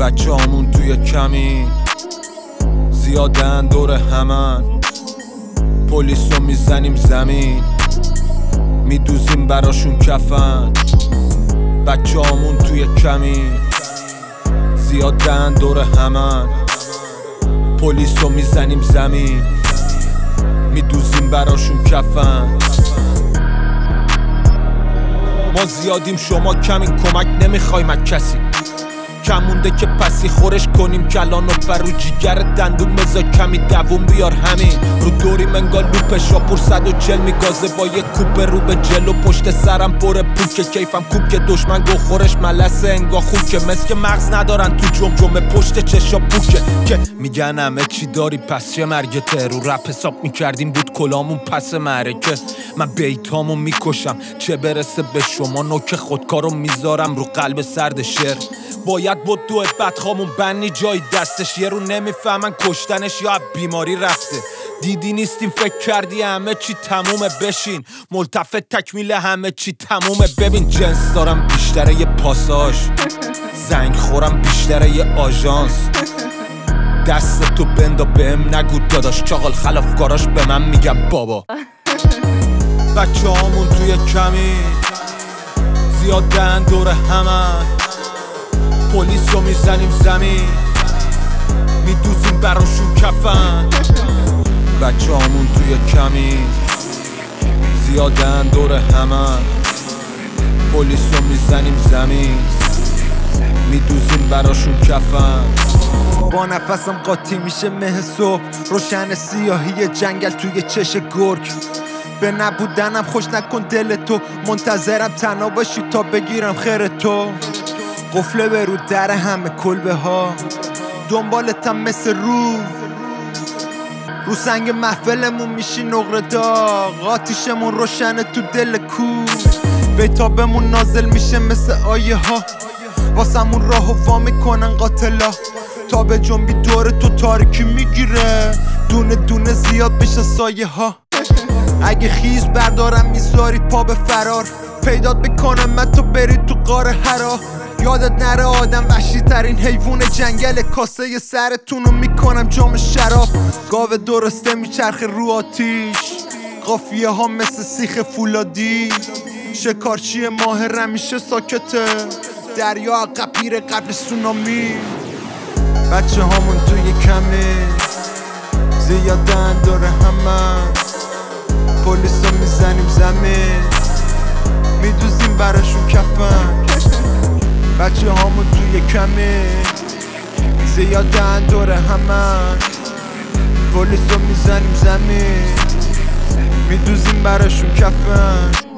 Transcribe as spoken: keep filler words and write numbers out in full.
بچه همون توی کمی زیادن دور همن، پلیسو میزنیم زمین میدوزیم براشون کفن. بچه همون توی کمی زیادن دور همن، پلیسو میزنیم زمین میدوزیم براشون کفن. ما زیادیم شما کمین، کمک نمیخوایم از کسی، کم مونده که پسی خورش کنیم کلان و برو جیگر دندون بزا کمی دوون بیار همین. رو دوری منگال لوپ شاپور صد و چل میگازه با یک کوپه رو به جلو، پشت سرم پر پوکه کیفم کوب که دشمن گو خورش ملسه انگا خوکه، مثل که مغز ندارن تو جمجمه پشت چشا بوکه که میگن همه چی داری پس چه مرگته. رو رپ حساب میکردیم بود کلامون پس معرکه، من بیتامو میکشم چه برسه به شما، نوک خودکارو میذارم رو قلب سرد شعر. باید بود دو بدخامون بنی جای دستش، یه رو نمیفهمن کشتنش یا بیماری رفته. دیدی نیستیم فکر کردی همه چی تمومه، بشین ملتفت تکمیل همه چی تمومه. ببین جنس دارم بیشتره یه پاساژ، زنگ خورم بیشتره یه آژانس. دست تو بندا بهم نگو داداش، چاقال خلافکاراش به من میگم بابا. بچه همون توی کمی زیادن دور همن، پلیسو میزنیم زمین میدوزیم براشون کفن. بچه همون توی کمی زیادن دور همن، پلیسو میزنیم زمین میدوزیم براشون کفن. با نفسم قاطی میشه مه صبح، روشن سیاهی جنگل توی چش گرگ. به نبودنم خوش نکن دل تو، منتظرم تنها باشی تا بگیرم خیر تو. قفله به رو در همه کلبه ها، دنبالتم مثل رو رو سنگ محفلمون میشی نقره داغ، آتیشمون روشنه تو دل کو. بیتابمون نازل میشه مثل آیه ها، واسمون راهو وا میکنن قاتلا. تا به جنبی دور تو تاریکی میگیره، دونه دونه زیاد بشن سایه ها. اگه خیز بردارم میذاری پا به فرار، پیدات بکنم من تو بری تو قار حرا. یادت نره آدم وحشی ترین حیوان جنگل، کاسه ی سرتونو میکنم جام شراب. گاوه درسته میچرخه رو آتیش، قافیه ها مثل سیخ فولادی. شکارچی ماهر همیشه ساکته، دریا قپیر قبل سونامی. بچه هامون توی کمی زیادن دور همن، پلیسو میزنیم زمین میدوزیم براشون کفن. بچه هامون توی کمی زیادن دور همن، پلیسو میزنیم زمین میدوزیم براشون کفن.